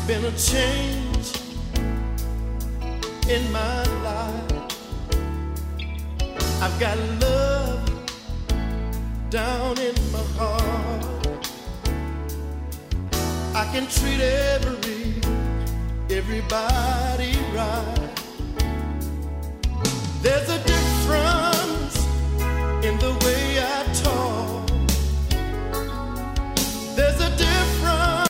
been a change in my life. I've got love down in my heart. I can treat everybody right. There's a